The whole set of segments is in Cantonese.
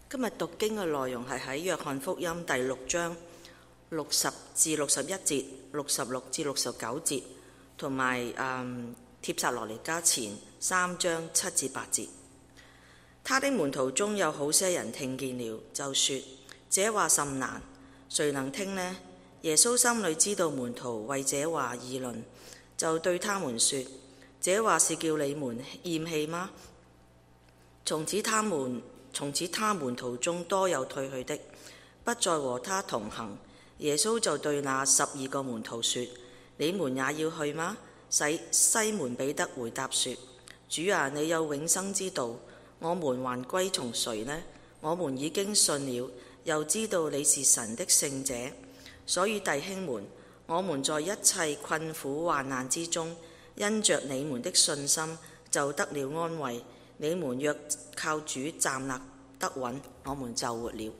今日讀經嘅內容係喺約翰福音第6章60至61節、66至69節，同埋帖撒羅尼迦前3章7至8節。他的門徒中有好些人聽見了，就說：這話甚難，誰能聽呢？耶穌心裏知道門徒為這話議論，就對他們說：這話是叫你們厭棄嗎？從此他門徒中多有退去的，不再和他同行。耶穌就對那12個門徒說：你們也要去嗎？西門彼得回答說：主啊，你有永生之道，我們還歸從誰呢？我們已經信了，又知道你是神的聖者，所以弟兄們，我們在一切困苦患難之中，因着你們的信心，就得了安慰。你們若靠主站立得穩，我們就活了。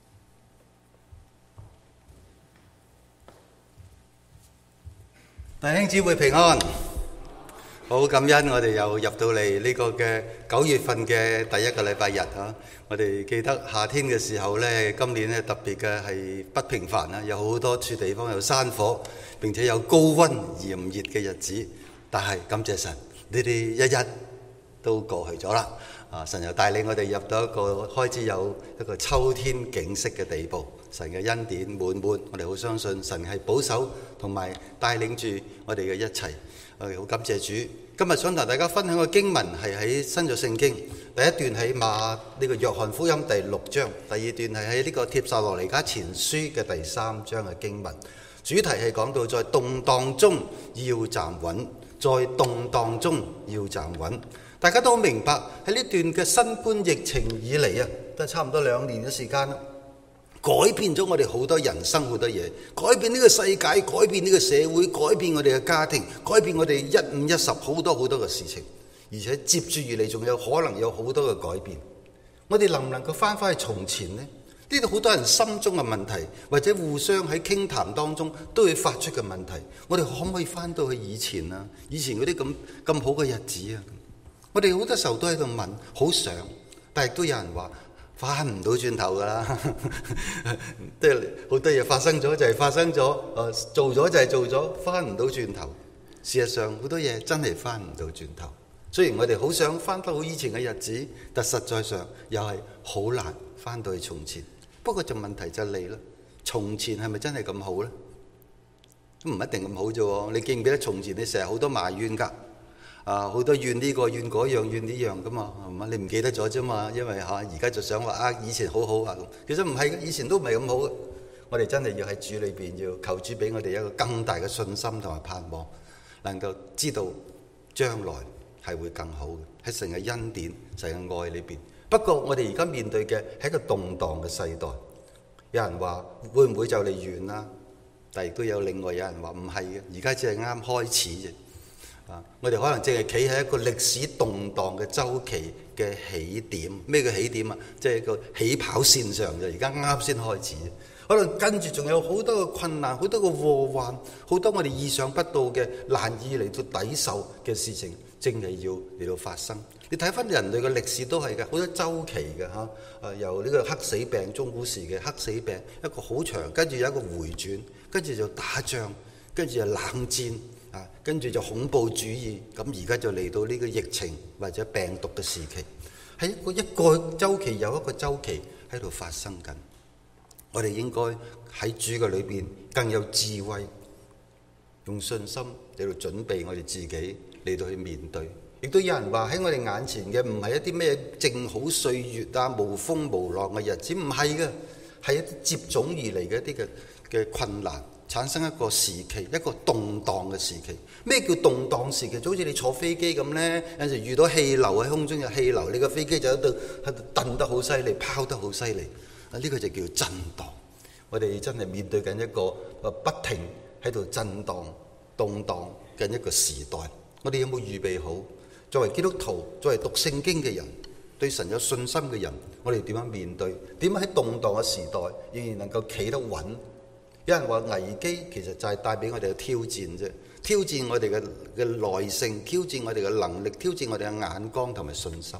弟兄姊妹平安，好感恩我哋又入到嚟呢個嘅9月份嘅第一個禮拜日啊！我哋記得夏天嘅時候呢，今年呢特別嘅係不平凡啊，有好多處地方有山火，並且有高溫炎熱嘅日子。但係感謝神，呢啲一一都過去咗啦。神又帶領我哋入到一個開始有一個秋天景色嘅地步。神嘅恩典滿滿，我哋好相信神係保守同埋帶領住我哋嘅一切。我哋好感謝主。今日想同大家分享嘅經文係喺新約聖經，第一段喺呢個約翰福音第6章，第二段係喺呢個帖撒羅尼迦前書嘅第3章嘅經文。主題係講到在動盪中要站穩，在動盪中要站穩。大家都好明白喺呢段嘅新冠疫情以嚟啊，都差唔多2年嘅時間啦，改變咗我哋好多人生好多嘢，改變呢個世界，改變呢個社會，改變我哋嘅家庭，改變我哋1、5、10好多好多嘅事情，而且接住而嚟仲有可能有好多嘅改變。我哋能唔能夠翻返去從前呢？呢度好多人心中嘅問題，或者互相喺傾談當中都會發出嘅問題，我哋可唔可以翻到去以前啊？以前嗰啲咁好嘅日子啊？我哋好多時候都喺度問，好想，但係都有人話翻唔到轉頭噶啦，即係好多嘢發生咗就係發生咗，做咗就係做咗，翻唔到轉頭。事實上好多嘢真係翻唔到轉頭。雖然我哋好想翻到好以前嘅日子，但實在上又係好難翻到去從前。不過就問題就嚟啦，從前係咪真係咁好呢？都唔一定咁好啫。你記唔記得從前你成日好多埋怨㗎？好多怨呢個怨嗰樣怨呢樣噶嘛，係嘛？你唔記得咗啫嘛？因為而家就想話以前好好啊，其實唔係嘅，以前都唔係咁好嘅。我哋真係要喺主裏邊要求主俾我哋一個更大嘅信心同埋盼望，能夠知道將來係會更好嘅，喺神嘅恩典、神嘅愛裏邊。不過我哋而家面對嘅係一個動盪嘅世代，有人話會唔會就嚟完啦？但係亦都有另外有人話唔係嘅，而家只係啱開始啫。我哋可能淨係企喺一個歷史動盪嘅週期嘅起點。咩叫起點啊？即係個起跑線上嘅，而家啱先開始。可能跟住仲有好多嘅困難，好多嘅禍患，好多我哋意想不到嘅難以嚟到抵受嘅事情，正係要嚟到發生。你睇翻人類嘅歷史都係嘅，好多週期嘅嚇。由呢個黑死病，中古時嘅黑死病一個好長，跟住有一個回轉，跟住就打仗，跟住就冷戰。跟住就恐怖主義，咁而家就嚟到呢個疫情或者病毒嘅時期，係一個週期又一個週期喺度發生緊。我哋應該喺主嘅裏邊更有智慧，用信心嚟到準備我哋自己嚟到去面對。亦都有人話喺我哋眼前嘅唔係一啲咩正好歲月啊、無風無浪嘅日子，唔係嘅，係一啲接踵而嚟嘅一啲嘅困難。產生一個時期，一個動盪嘅時期。咩叫動盪時期？就好似你坐飛機咁呢，有時遇到氣流喺空中有氣流，你個飛機就喺度蹬得好犀利，拋得好犀利。呢個就叫震盪。我哋真係面對緊一個不停喺度震盪、動盪緊一個時代。我哋有冇預備好？作為基督徒，作為讀聖經嘅人，對神有信心嘅人，我哋點樣面對？點樣喺動盪嘅時代仍然能夠企得穩？有人話危機其實就係帶俾我哋嘅挑戰啫，挑戰我哋嘅耐性，挑戰我哋嘅能力，挑戰我哋嘅眼光同埋信心。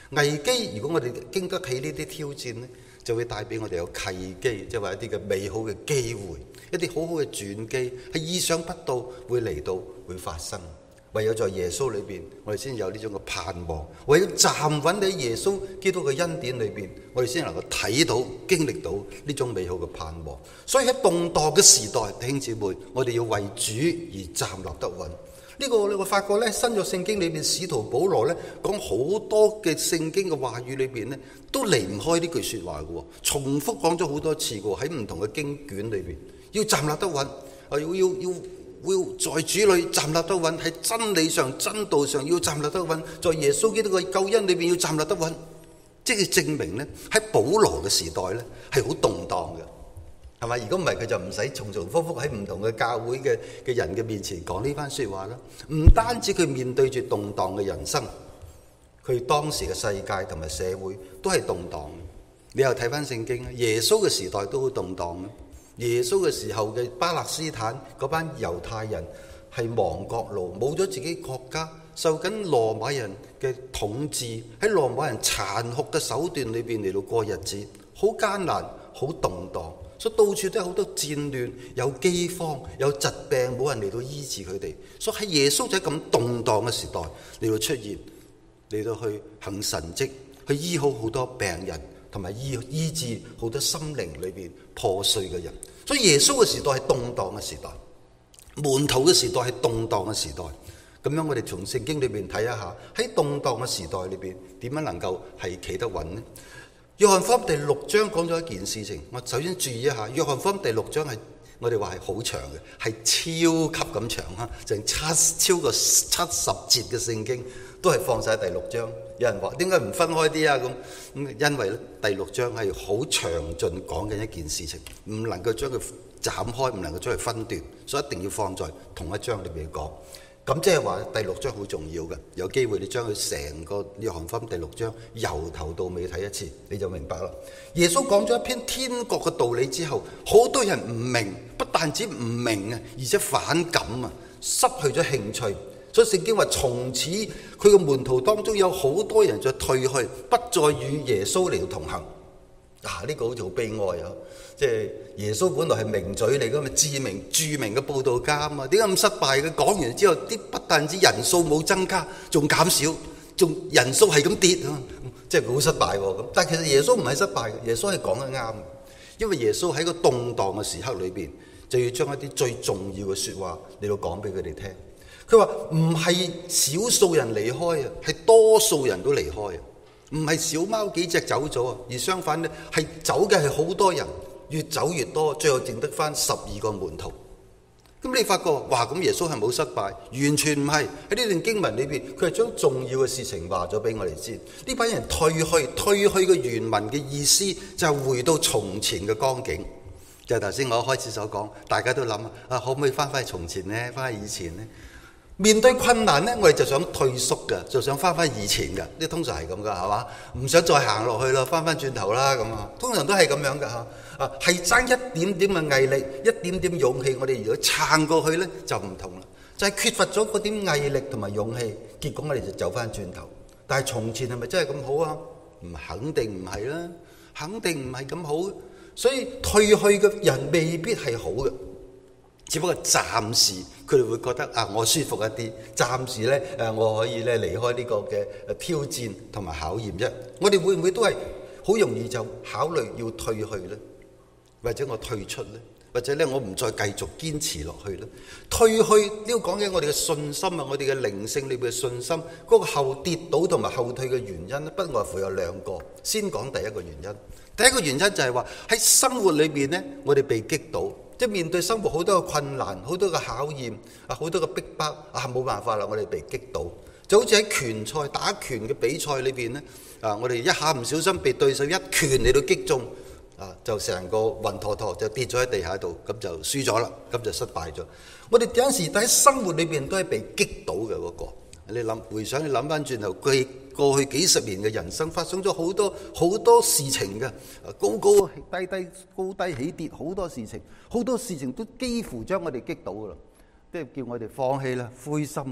危機如果我哋經得起呢啲挑戰呢，就會帶俾我哋有契機，即係話一啲嘅美好嘅機會，一啲好好嘅轉機，係意想不到會嚟到會發生。唯有在耶穌裏邊，我哋先有呢種嘅盼望；唯有站穩喺耶穌基督嘅恩典裏邊，我哋先能夠睇到、經歷到呢種美好嘅盼望。所以喺動盪嘅時代，弟兄姊妹，我哋要為主而站立得穩。呢個我發覺咧，新約聖經裏邊，使徒保羅咧講好多嘅聖經嘅話語裏邊咧，都離唔開呢句説話嘅，重複講咗好多次嘅喎，喺唔同嘅經卷裏邊，要站立得穩，要在主裏站立得穩，喺真理上、真道上要站立得穩，在耶穌基督嘅救恩裏邊要站立得穩，即係證明咧喺保羅嘅時代咧係好動盪嘅。係咪？如果唔係，佢就唔使重重複複喺唔同嘅教會嘅人嘅面前講呢番説話啦。唔單止佢面對住動盪嘅人生，佢當時嘅世界同埋社會都係動盪。你又睇翻聖經咧，耶穌嘅時代都好動盪。耶穌嘅時候嘅巴勒斯坦嗰班猶太人係亡國奴，冇咗自己國家，受緊羅馬人嘅統治，喺羅馬人殘酷嘅手段裏邊嚟到過日子，好艱難，好動盪。所以到處都有好多戰亂，有饑荒，有疾病，冇人嚟到醫治佢哋。所以喺耶穌就喺咁動盪嘅時代嚟到出現，嚟到去行神蹟，去醫好好多病人，同埋醫治好多心靈裏邊破碎嘅人。所以耶穌嘅時代係動盪嘅時代，門徒嘅時代係動盪嘅時代。咁樣我哋從聖經裏邊睇一下，喺動盪嘅時代裏邊點樣能夠係企得穩呢？約翰福音第6章講咗一件事情，我首先注意一下。約翰福音第6章係我哋話係好長嘅，係超級咁長哈，成超過70節嘅聖經都係放晒喺第6章。有人話點解唔分開啲啊？咁因為咧第6章係好詳盡講緊一件事情，唔能夠將佢斬開，唔能夠將佢分段，所以一定要放在同一章裏邊講。咁即係話第6章好重要嘅，有機會你將佢成個約翰福音第6章由頭到尾睇一次，你就明白啦。耶穌講咗一篇天國嘅道理之後，好多人唔明，不但止唔明啊，而且反感啊，失去咗興趣。所以聖經話從此佢嘅門徒當中有好多人就退去，不再與耶穌嚟到同行。呢個好似好悲哀啊！即係耶穌本來係名嘴嚟㗎嘛，著名嘅佈道家啊嘛，點解咁失敗嘅？講完之後，啲不但止人數冇增加，仲減少，仲人數係咁跌啊！即係好失敗喎咁。但係其實耶穌唔係失敗嘅，耶穌係講得啱嘅，因為耶穌喺個動盪嘅時刻裏邊，就要將一啲最重要嘅説話嚟到講俾佢哋聽。佢話唔係少數人離開啊，係多數人都離開啊，唔係小貓幾隻走咗啊，而相反咧係走嘅係好多人。越走越多，最後剩得翻12個門徒。咁你發覺話咁耶穌係冇失敗，完全唔係。喺呢段經文裏邊，佢係將重要嘅事情話咗俾我哋知。呢班人退去嘅原文嘅意思就係回到從前嘅光景。就係頭先我開始所講，大家都諗可唔可以翻返去從前呢？翻去以前呢？面對困難呢，我哋就想退縮嘅，就想翻返以前嘅。呢通常係咁噶，係嘛？唔想再行落去啦，翻轉頭啦咁啊。通常都係咁樣噶嚇。係爭一點點嘅毅力，一點點勇氣。我哋如果撐過去呢，就唔同啦。就係缺乏咗嗰點毅力同埋勇氣，結果我哋就走翻轉頭。但係從前係咪真係咁好啊？肯定唔係啦，肯定唔係咁好。所以退去嘅人未必係好嘅。只不過暫時佢哋會覺得我舒服一啲，暫時咧我可以咧離開呢個嘅挑戰同埋考驗啫。我哋會唔會都係好容易就考慮要退去咧？或者我退出咧？或者咧我唔再繼續堅持落去咧？退去呢個講緊我哋嘅信心啊，我哋嘅靈性裏邊嘅信心嗰個後跌倒同埋後退嘅原因咧，不外乎有兩個。先講第一個原因，第一個原因就係話喺生活裏邊咧，我哋被擊倒。即係面對生活好多嘅困難，好多嘅考驗，好多嘅逼迫，冇辦法啦，我哋被擊倒。就好似喺拳賽打拳嘅比賽裏邊咧，我哋一下唔小心被對手一拳嚟到擊中，就成個暈陀陀就跌咗喺地下度，咁就輸咗啦，咁就失敗咗。我哋有陣時喺生活裏邊都係被擊倒嘅嗰個。你回想你諗翻轉頭，佢過去幾十年嘅人生發生咗好多事情嘅，高高低起跌，好多事情都幾乎將我哋擊倒噶啦，即係叫我哋放棄啦、灰心啦、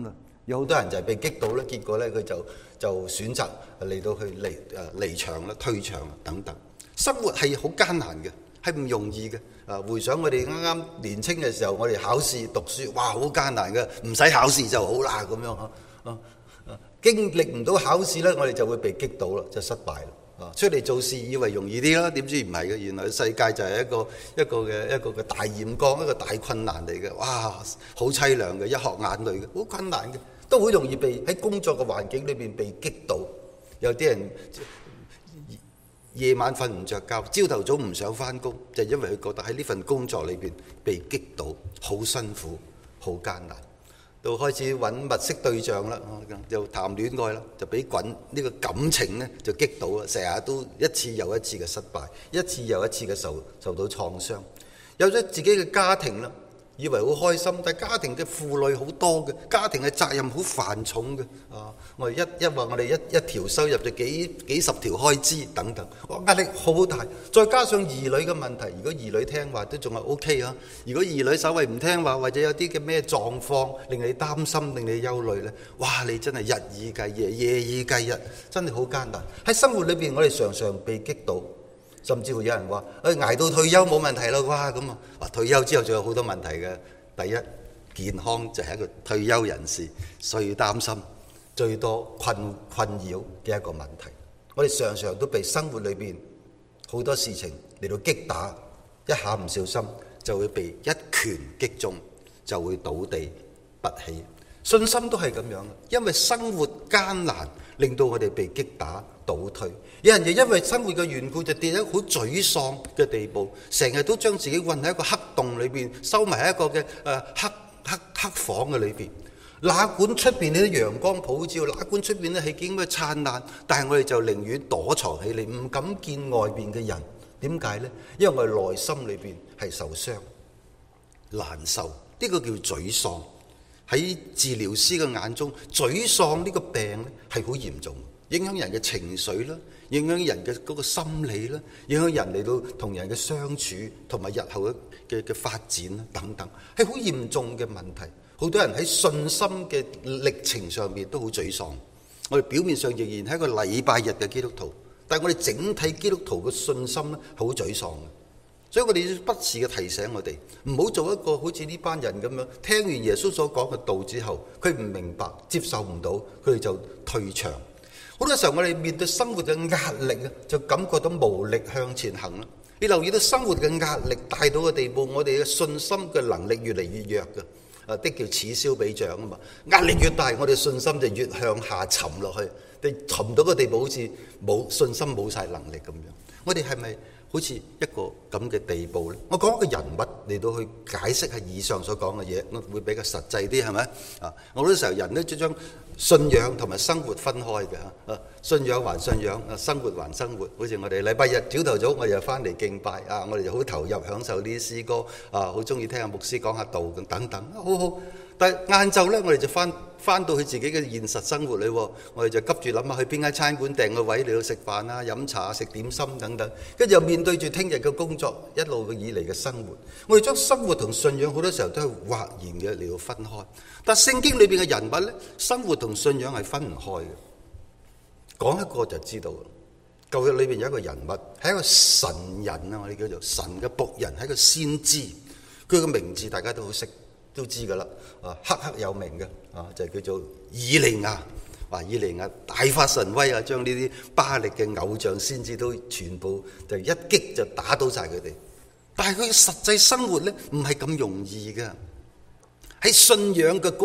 有好多人就係被激到咧，結果咧佢就選擇嚟到去離場啦、退場啦等等。生活係好艱難嘅，係唔容易嘅。回想我哋啱啱年青嘅時候，我哋考試讀書，哇，好艱難嘅，唔使考試就好啦咁樣。經歷唔到考試咧，我哋就會被擊倒啦，就失敗啦。出嚟做事以為容易啲啦，點知唔係嘅，原來世界就係一個嘅大鹽江，一個大困難嚟嘅。哇，好凄涼嘅，一殼眼淚嘅，好困難嘅，都好容易被喺工作嘅環境裏邊被擊倒。有啲人夜晚瞓唔着覺，朝頭早唔想返工，就因為佢覺得喺呢份工作裏邊被擊倒，好辛苦，好艱難。到開始揾物色對象啦，就談戀愛啦，就俾呢個感情呢就擊倒啦，成日都一次又一次嘅失敗，一次又一次嘅受到創傷。有咗自己嘅家庭啦，以為好開心，但係家庭嘅負累好多嘅，家庭嘅責任好繁重嘅。我哋一話我哋一條收入就幾十條開支等等，壓力好大。再加上兒女嘅問題，如果兒女聽話都仲係 OK 啊。如果兒女稍為唔聽話，或者有啲嘅咩狀況令你擔心、令你憂慮呢，哇！你真係日以繼夜、夜以繼日，真係好艱難。喺生活裏邊，我哋常常被擊倒。甚至會有人話：捱到退休冇問題啦，哇咁啊！退休之後仲有好多問題嘅。第一，健康就係一個退休人士最擔心、最多困擾嘅一個問題。我哋常常都被生活裏邊好多事情嚟到擊打，一下唔小心就會被一拳擊中，就會倒地不起。信心都係咁樣，因為生活艱難，令到我哋被擊打倒退。有人就因為生活嘅緣故，就跌喺好沮喪嘅地步，成日都將自己困喺一個黑洞裏邊，收埋喺一個嘅黑房嘅裏邊。哪管出邊啲陽光普照，哪管出邊咧係幾咁嘅燦爛，但係我哋就寧願躲藏起嚟，唔敢見外邊嘅人。點解呢？因為我哋內心裏邊係受傷、難受，呢個叫沮喪。喺治療師嘅眼中，沮喪呢個病咧係好嚴重，影響人嘅情緒啦，影響人嘅嗰個心理啦，影響人嚟到同人嘅相處同埋日後嘅發展啦等等，係好嚴重嘅問題。好多人喺信心嘅歷程上面都好沮喪。我哋表面上仍然係一個禮拜日嘅基督徒，但係我哋整體基督徒嘅信心咧係好沮喪嘅。所以我哋要不時嘅提醒我哋，唔好做一個好似呢班人咁樣，聽完耶穌所講嘅道之後，佢唔明白、接受唔到，佢哋就退場。好多時候我哋面對生活嘅壓力啊，就感覺到無力向前行啦。你留意到生活嘅壓力大到嘅地步，我哋嘅信心嘅能力越嚟越弱嘅。的叫此消彼長啊嘛，壓力越大，我哋信心就越向下沉落去，沉到個地步，好似冇信心、冇晒能力咁樣。我哋係咪好似一個咁嘅地步呢？我講一個人物嚟到去解釋下以上所講嘅嘢，我會比較實際啲，係咪？我好多時候人都將信仰同埋生活分開嘅，信仰還信仰，生活還生活。好似我哋禮拜日朝頭早我哋就翻嚟敬拜，我哋就好投入享受呢啲詩歌，好中意聽下牧師講下道咁等等，好好。但係晏晝呢，我哋就翻到去自己嘅現實生活裏，我哋就急住諗下去邊間餐館訂個位嚟到食飯啊、飲茶、食點心等等，跟住又面對住聽日嘅工作，一路以嚟嘅生活，我哋將生活同信仰好多時候都係劃然嘅嚟到分開。但聖經裏邊嘅人物呢，生活同信仰係分唔開嘅。講一個就知道，舊約裏邊有一個人物係一個神人啊，我哋叫做神嘅僕人，係一個先知，佢嘅名字大家都好識。都知噶啦，赫赫有名嘅，就叫做以利亞。以利亞大發神威啊，將呢啲巴力嘅偶像先知都全部就一擊就打倒晒佢哋。但係佢嘅實際生活咧，唔係咁容易嘅。喺信仰嘅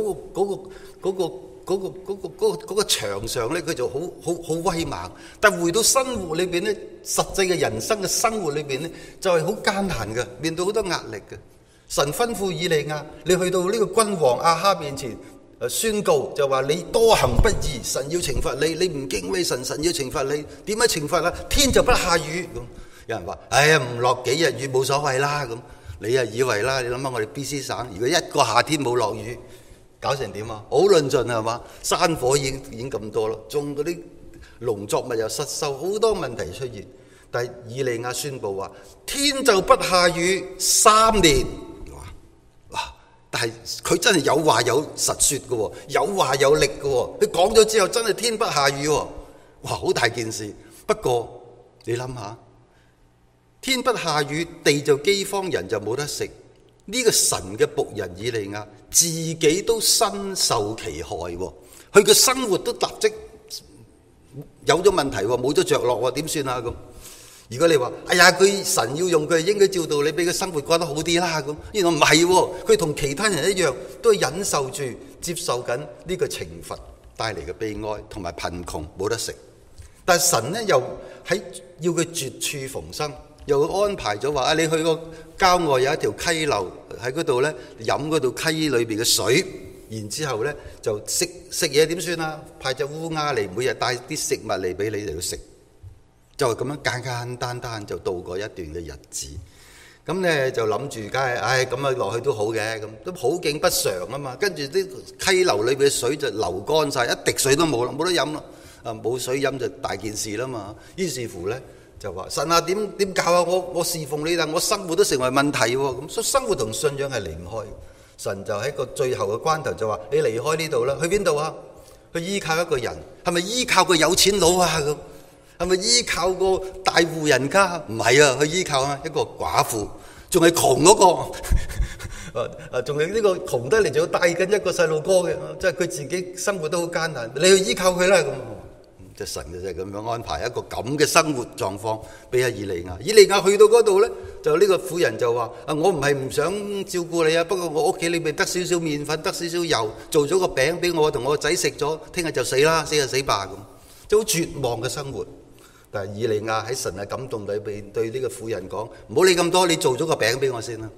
嗰個場上咧，佢就好威猛。但係回到生活裏邊咧，實際嘅人生嘅生活裏邊咧，就係好艱難嘅，面對好多壓力嘅。神吩咐以利亞，你去到呢個君王亞哈面前宣告，就話你多行不義，神要懲罰你，你唔敬畏神，神要懲罰你。點樣懲罰啊？天就不下雨咁。有人話：哎呀，唔落幾日雨冇所謂啦咁。你又以為啦？你諗下我哋 BC 省，如果一個夏天冇落雨，搞成點啊？好論盡係嘛？山火已經咁多咯，種嗰啲農作物又失收，好多問題出現。但係以利亞宣布話：天就不下雨3年。 但係佢真係有話有實說嘅喎，有話有力嘅喎。佢講咗之後真係天不下雨喎，哇！好大件事。不過你諗下，天不下雨，地就饑荒，人就冇得食。呢個神嘅僕人以利亞自己都身受其害喎，佢嘅生活都立即有咗問題喎，冇咗着落喎，點算啊咁？如果你話，哎呀，佢神要用佢，應該照道理俾佢生活過得好啲啦咁。原來唔係喎，佢同其他人一樣，都係忍受住、接受緊呢個懲罰帶嚟嘅悲哀同埋貧窮，冇得食。但係神呢，又喺要佢絕處逢生，又安排咗話，你去個郊外有一條溪流喺嗰度呢，飲嗰度溪裏邊嘅水，然之後呢就食嘢點算啊？派隻烏鴉嚟，每日帶啲食物嚟俾你哋去食。就係咁樣簡簡單單就度過一段嘅日子，咁咧就諗住，梗係，咁啊落去都好嘅，咁都好景不常啊嘛。跟住啲溪流裏邊嘅水就流乾晒，一滴水都冇啦，冇得飲啦。冇水飲就大件事啦嘛。於是乎咧就話：神啊，點教啊？我侍奉你，但我生活都成為問題喎。咁所以生活同信仰係離唔開。神就喺個最後嘅關頭就話：你離開呢度啦，去邊度啊？去依靠一個人，係咪依靠個有錢佬啊？咁係咪依靠個大戶人家？唔係啊，去依靠一個寡婦，仲係窮嗰個，仲係呢個窮得嚟，仲要帶緊一個細路哥嘅，即係佢自己生活都好艱難。你去依靠佢啦咁，即係神就係咁樣安排一個咁嘅生活狀況俾阿以利亞。以利亞去到嗰度咧，就呢個婦人就話：我唔係唔想照顧你啊，不過我屋企裏邊得少少麵粉，得少少油，做咗個餅俾我同我個仔食咗，聽日就死啦，死就死吧咁，即係好絕望嘅生活。但係以利亞喺神嘅感動裏邊對呢個婦人講：唔好理咁多，你做咗個餅俾我先啦。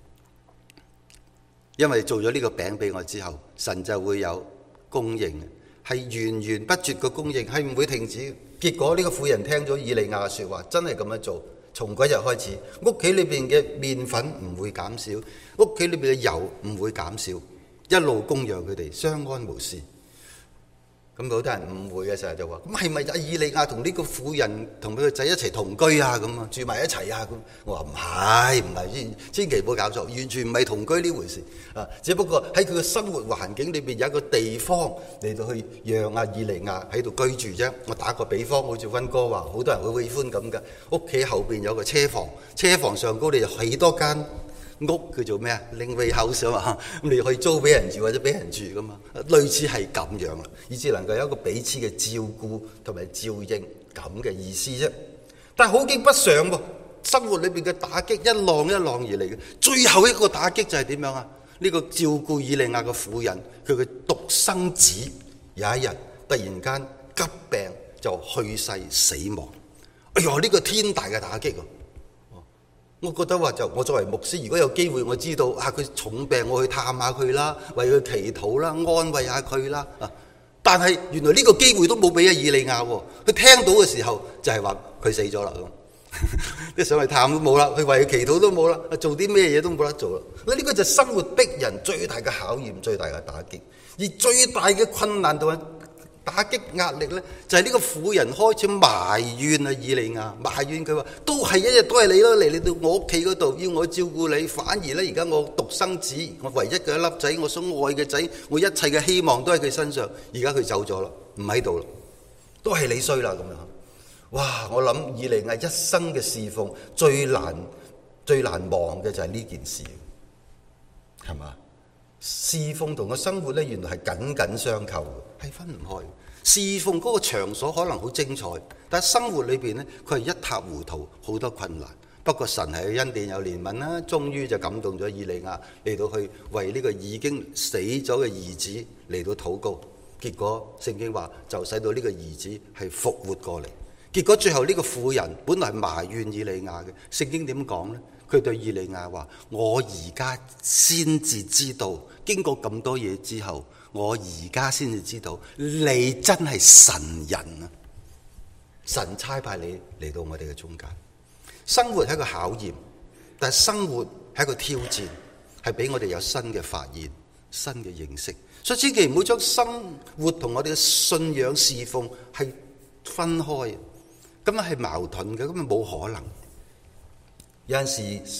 因為做咗呢個餅俾我之後，神就會有供應，係源源不絕嘅供應，係唔會停止。結果呢個婦人聽咗以利亞嘅説話，真係咁樣做。從嗰日開始，屋企裏邊嘅麵粉唔會減少，屋企裏邊嘅油唔會減少，一路供養佢哋，相安無事。咁好多人誤會嘅時候就話：咁係咪阿以利亞同呢個婦人同佢個仔一齊同居啊？咁啊，住埋一齊啊？咁我話唔係，千祈唔好搞錯，完全唔係同居呢回事啊！只不過喺佢嘅生活環境裏邊有一個地方嚟到去讓阿以利亞喺度居住啫。我打個比方，好似溫哥華好多人會喜歡咁嘅，屋企後邊有個車房，車房上高你就起多間屋，叫做咩啊？Link house 啊嘛，咁你可以租俾人住或者俾人住噶嘛，類似係咁樣啦，以至能夠有一個彼此嘅照顧同埋照應咁嘅意思啫。但係好景不常喎，生活裏邊嘅打擊一浪一浪而嚟嘅，最後一個打擊就係點樣啊？呢個照顧以利亞嘅婦人，佢嘅獨生子有一日突然間急病就去世死亡。哎呀，呢個天大嘅打擊喎！我覺得話我作為牧師，如果有機會我知道佢重病，我去探下佢啦，為佢祈禱啦，安慰下佢啦。但係原來呢個機會都冇俾阿以利亞喎。佢聽到嘅時候就係話佢死咗啦咁，即上去探都冇啦，去為佢祈禱都冇啦，做啲咩嘢都冇得做啦。呢個就係生活逼人最大嘅考驗，最大嘅打擊，而最大嘅困難同埋打擊壓力呢，就係呢個婦人開始埋怨啊以利亞，埋怨佢話：都係一日都係你咯，嚟到我屋企嗰度要我照顧你，反而呢，而家我獨生子，我唯一嘅一粒仔，我所愛嘅仔，我一切嘅希望都喺佢身上，而家佢走咗啦，唔喺度啦，都係你衰啦咁樣。哇！我諗以利亞一生嘅侍奉最難忘嘅就係呢件事，係嘛？侍奉同個生活呢，原來係緊緊相扣嘅，係分唔開。侍奉嗰個場所可能好精彩，但係生活裏邊呢，佢係一塌糊塗，好多困難。不過神係恩典有憐憫啦，終於就感動咗以利亞嚟到去為呢個已經死咗嘅兒子嚟到禱告。結果聖經話就使到呢個兒子係復活過嚟。結果最後呢個婦人本來係埋怨以利亞嘅，聖經點講呢？佢對以利亞話：我而家先至知道，經過咁多嘢之後，我而家先至知道你真係神人啊！神差派你嚟到我哋嘅中間。生活係一個考驗，但係生活係一個挑戰，係俾我哋有新嘅發現、新嘅認識。所以千祈唔好將生活同我哋嘅信仰侍奉係分開，咁樣係矛盾嘅，咁樣冇可能。有陣時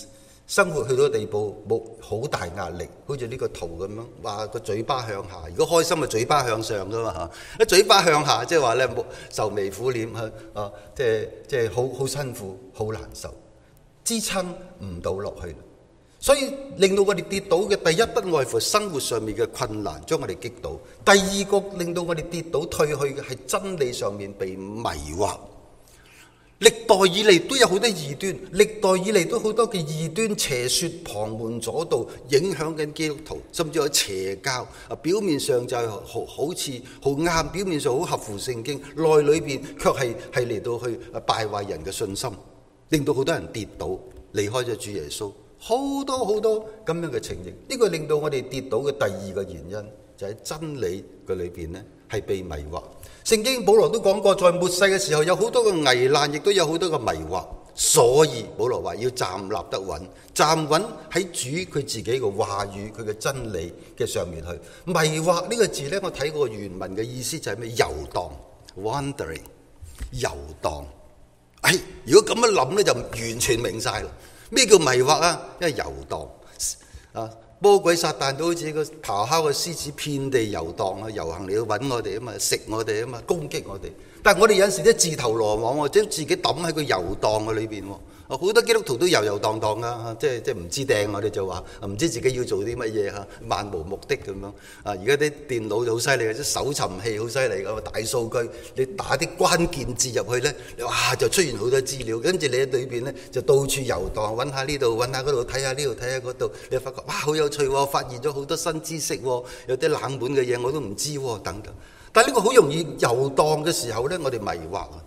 生活去到地步冇好大壓力，好似呢個圖咁樣，話個嘴巴向下。如果開心咪嘴巴向上噶嘛嚇，一嘴巴向下即係話咧愁眉苦臉即係好辛苦，好難受，支撐唔到落去。所以令到我哋跌倒嘅第一，不外乎生活上面嘅困難將我哋擊倒；第二個令到我哋跌倒退去嘅係真理上面被迷惑。歷代以嚟都有好多異端，歷代以嚟都好多嘅異端邪說旁門左道，影響緊基督徒，甚至有邪教。表面上就係好似好啱，表面上好合乎聖經，內裏邊卻係嚟到去敗壞人嘅信心，令到好多人跌倒，離開咗主耶穌。好多咁樣嘅情形，呢個令到我哋跌倒嘅第二個原因，就喺真理嘅裏邊呢係被迷惑。聖經保羅都講過，在末世嘅時候有好多嘅危難，亦都有好多嘅迷惑，所以保羅話要站立得穩，站穩喺主佢自己嘅話語，佢嘅真理嘅上面去。迷惑呢個字呢，我睇過原文嘅意思就係咩？遊蕩 ，wandering， 遊蕩。如果咁樣諗呢，就完全明晒啦。咩叫迷惑啊？因為遊蕩啊，魔鬼撒旦都好似個咆哮嘅獅子，遍地遊蕩啊，遊行嚟到揾我哋啊嘛，食我哋啊嘛，攻擊我哋。但係我哋有陣時都自投羅網，或者自己抌喺個遊蕩嘅裏邊。好多基督徒都遊蕩蕩噶，即係唔知掟，我哋就話唔知自己要做啲乜嘢嚇，漫無目的咁樣。而家啲電腦就好犀利嘅，啲搜尋器好犀利嘅，大數據，你打啲關鍵字入去咧，哇就出現好多資料，跟住你喺裏邊咧就到處遊蕩，揾下呢度，揾下嗰度，睇下呢度，睇下嗰度，你發覺哇好有趣喎，發現咗好多新知識喎，有啲冷門嘅嘢我都唔知喎，等等。但係呢個好容易遊蕩嘅時候咧，我哋迷惑啊，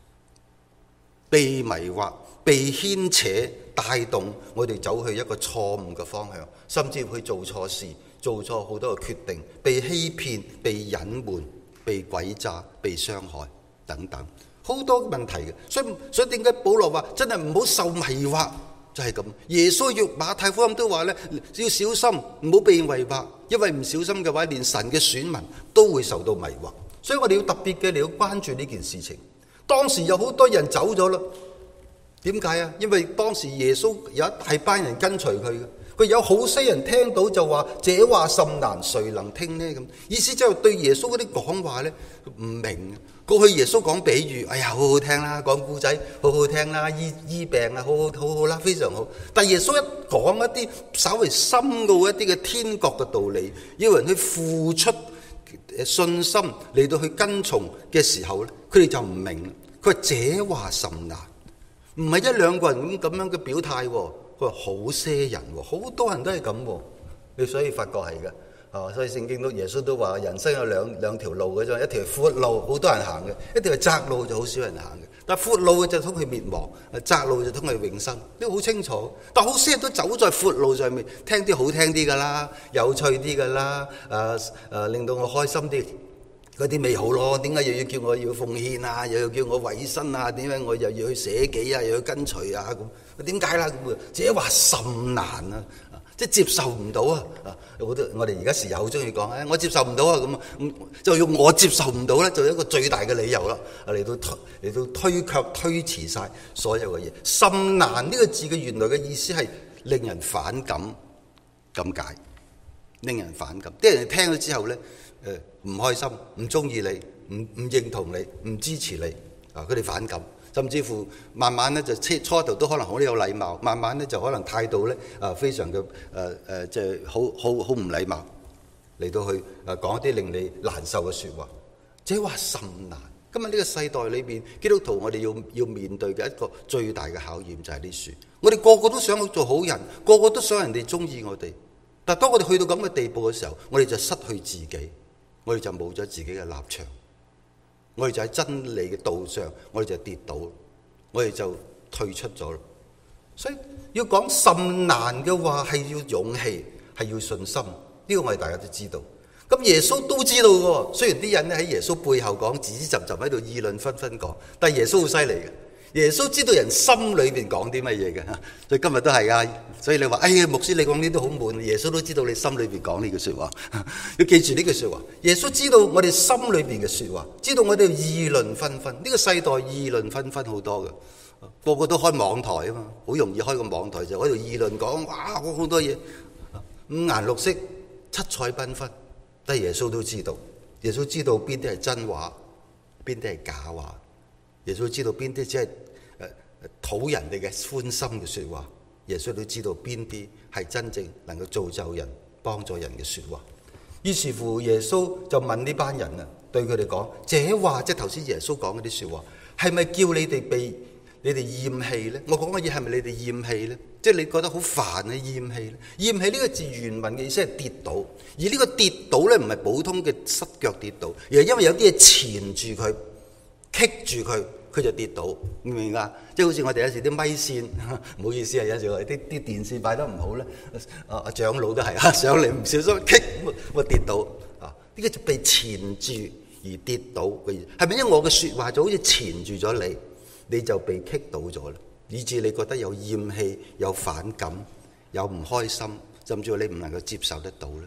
被迷惑。被牽扯帶動，我哋走去一個錯誤嘅方向，甚至去做錯事，做錯好多嘅決定，被欺騙、被隱瞞、被詭詐、被傷害等等，好多問題嘅。所以點解保羅話真係唔好受迷惑，就係咁。耶穌要馬太福音都話咧，要小心唔好被迷惑，因為唔小心嘅話，連神嘅選民都會受到迷惑。所以我哋要特別嘅嚟要關注呢件事情。當時有好多人走咗啦。點解啊？因為當時耶穌有一大班人跟隨佢嘅，佢有好些人聽到就話：這話甚難，誰能聽呢？咁意思就係對耶穌嗰啲講話咧唔明。過去耶穌講比喻，哎呀好好聽啦，講故仔好好聽啦，醫病啊好好啦，非常好。但耶穌一講一啲稍微深奧一啲嘅天國嘅道理，要人去付出信心嚟到去跟從嘅時候咧，佢哋就唔明。佢話這話甚難。唔係一兩個人咁樣嘅表態，佢話好些人，好多人都係咁，你所以發覺係嘅，所以聖經都耶穌都話人生有兩條路嘅啫，一條係闊路，好多人行嘅；一條係窄路，就好少人行嘅。但係闊路嘅就通去滅亡，窄路就通去永生，呢個好清楚。但好些人都走在闊路上面，聽啲好聽啲噶啦，有趣啲噶啦，令到我開心啲。嗰啲咪好咯？點解又要叫我要奉獻啊？又要叫我委身啊？點解我又要去捨己啊？又要跟隨啊？咁點解啦？咁這話甚難啊！即係接受唔到啊！我哋而家時日好中意講，我接受唔到啊！咁就用我接受唔到咧，就一個最大嘅理由啦，嚟到推遲晒所有嘅嘢。甚難呢個字嘅原來嘅意思係令人反感咁解，令人反感。啲人聽咗之後咧。唔開心，唔中意你，唔認同你，唔支持你，佢哋反感，甚至乎慢慢咧就初頭都可能好有禮貌，慢慢咧就可能態度咧非常嘅即係好唔禮貌，嚟到去講一啲令你難受嘅説話。這話甚難。今日呢個世代裏邊，基督徒我哋要面對嘅一個最大嘅考驗就係呢書。我哋個個都想做好人，個個都想人哋中意我哋，但係當我哋去到咁嘅地步嘅時候，我哋就失去自己。我哋就冇咗自己嘅立場，我哋就喺真理嘅道上，我哋就跌倒，我哋就退出咗。所以要講甚難嘅話，係要勇氣，係要信心。呢個我哋大家都知道。咁耶穌都知道嘅，雖然啲人咧喺耶穌背後講，指指集集喺度議論紛紛講，但係耶穌好犀利嘅。 耶穌知道人心裏邊講啲乜嘢嘅，所以今日都係啊。所以你話，哎呀，牧師你講呢啲都好悶，耶穌都知道你心裏邊講呢句說話。要記住呢句說話，耶穌知道我哋心裏邊嘅說話，知道我哋議論紛紛。呢個世代議論紛紛好多嘅，個個都開網台啊嘛，好容易開個網台就喺度議論講，哇，好多嘢，五顏六色，七彩繽紛。但係耶穌都知道，耶穌知道邊啲係真話，邊啲係假話。耶穌知道邊啲只係討人哋嘅歡心嘅說話，耶穌都知道邊啲係真正能夠造就人、幫助人嘅說話。於是乎，耶穌就問呢班人啊，對佢哋講：這話即係頭先耶穌講嗰啲說話，係咪叫你哋厭棄呢？我講嘅嘢係咪你哋厭棄呢？即係你覺得好煩啊，厭棄呢？厭棄呢個字原文嘅意思係跌倒，而呢個跌倒呢，唔係普通嘅失腳跌倒，而係因為有啲嘢纏住佢。棘住佢，佢就跌倒，明唔明啊？即係好似我哋有時啲咪線，唔好意思啊，有時啲電線擺得唔好咧，長老都係啊，上嚟唔小心棘，我跌倒啊！呢個就被纏住而跌倒嘅意思，係咪因為我嘅説話就好似纏住咗你，你就被棘倒咗啦，以致你覺得有厭棄、有反感、有唔開心，甚至乎你唔能夠接受得到咧？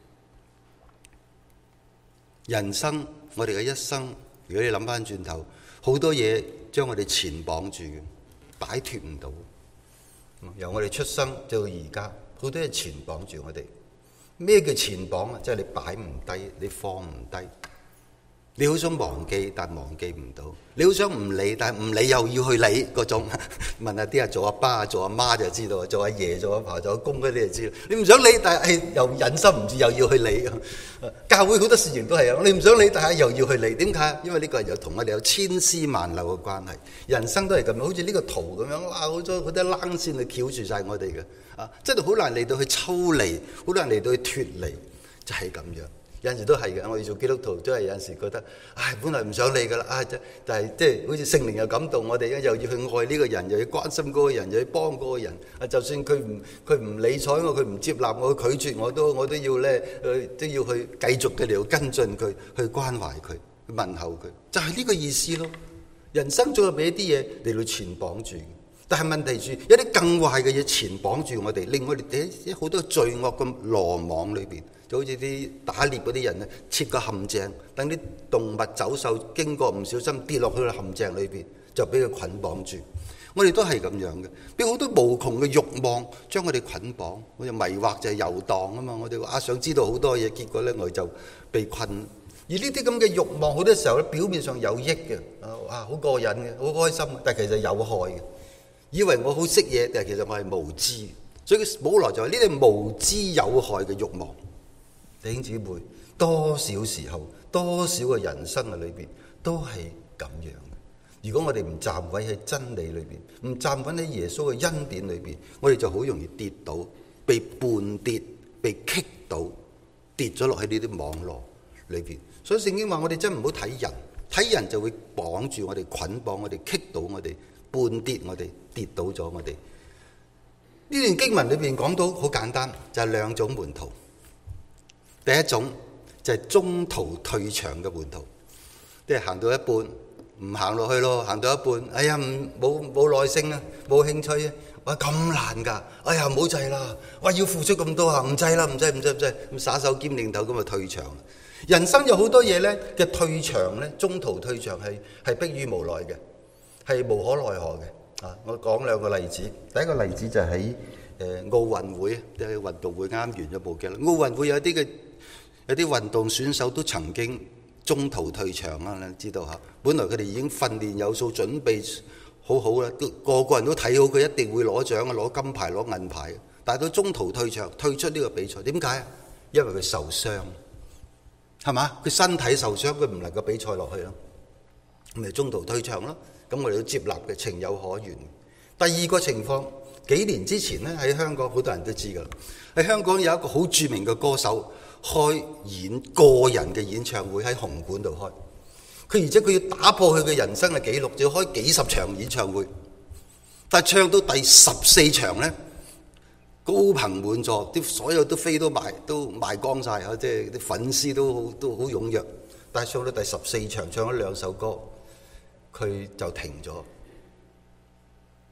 人生，我哋嘅一生。如果你諗翻轉頭，好多嘢將我哋纏綁住嘅，擺脫唔到。由我哋出生到而家，好多嘢纏綁住我哋。咩叫纏綁啊？即係你擺唔低，你放唔低。你好想忘記，但忘記唔到。你好想唔理，但唔理又要去理嗰種。問下啲人做阿爸、做阿媽就知道，做阿爺、做阿爸、做阿公嗰啲就知道。你唔想理，但係又忍心唔住，又要去理。教會好多事情都係啊，你唔想理，但係又要去理。點解？因為呢個又同我哋有千絲萬縷嘅關係。人生都係咁樣，好似呢個圖咁樣，哇！好多冷線去翹住晒我哋嘅，真係好難嚟到去抽離，好難嚟到去脫離，就係咁樣。有陣時都係嘅，我哋做基督徒都係有陣時覺得，唉，本來唔想理噶啦，但係即係好似聖靈又感動我哋，又要去愛呢個人，又要關心嗰個人，又要幫嗰個人。就算佢唔理睬我，佢唔接納我，佢拒絕我都要咧，都要去繼續嘅嚟到跟進佢，去關懷佢，去問候佢，就係呢個意思咯。人生總係俾一啲嘢嚟到纏綁住，但係問題住有啲更壞嘅嘢纏綁住我哋，令我哋喺好多罪惡嘅羅網裏邊。就好似啲打獵嗰啲人咧，設個陷阱，等啲動物走獸經過唔小心跌落去個陷阱裏邊，就俾佢捆綁住。我哋都係咁樣嘅，俾好多無窮嘅慾望將我哋捆綁，我哋迷惑就係遊蕩啊嘛。我哋想知道好多嘢，結果咧我哋就被困。而呢啲咁嘅慾望，好多時候咧表面上有益嘅，好過癮嘅，好開心，但係其實有害嘅。以為我好識嘢，但係其實我係無知。所以保羅就話呢啲無知有害嘅慾望。弟兄姊妹，多少時候，多少個人生嘅裏邊都係咁樣嘅。如果我哋唔站穩喺真理裏邊，唔站穩喺耶穌嘅恩典裏邊，我哋就好容易跌倒，被絆跌，被棘倒，跌咗落去呢啲網絡裏邊。所以聖經話我哋真唔好睇人，睇人就會綁住我哋、捆綁我哋、棘倒我哋、絆跌我哋、跌倒咗我哋。呢段經文裏邊講到好簡單，就係兩種門徒。第一種就係中途退場嘅門徒，即係行到一半唔行落去咯，行到一半，哎呀冇耐性啊，冇興趣啊，哇咁難㗎，哎呀唔好制啦，哇要付出咁多啊，唔制啦，唔制，咁耍手兼擰頭咁就退場。人生有好多嘢咧嘅退場咧，中途退場係迫於無奈嘅，係無可奈何嘅。我講兩個例子，第一個例子就喺奧運會，即係運動會啱完咗部機啦。奧運會有啲運動選手都曾經中途退場啊！你知道嚇，本來佢哋已經訓練有素，準備好好啦，個個人都睇好佢一定會攞獎啊，攞金牌、攞銀牌。但係到中途退場，退出呢個比賽，點解啊？因為佢受傷，係嘛？佢身體受傷，佢唔能夠比賽落去咯，咁咪中途退場咯。咁我哋都接納嘅，情有可原。第二個情況，幾年之前咧喺香港，好多人都知㗎啦。喺香港有一個好著名嘅歌手。開個人嘅演唱會喺紅館度開，而且佢要打破佢嘅人生嘅紀錄，就要開幾十場演唱會。但係唱到第14場呢，高朋滿座，所有都飛都賣光晒啊！即係啲粉絲都好踴躍。但係唱到第14場，唱咗2首歌，佢就停咗。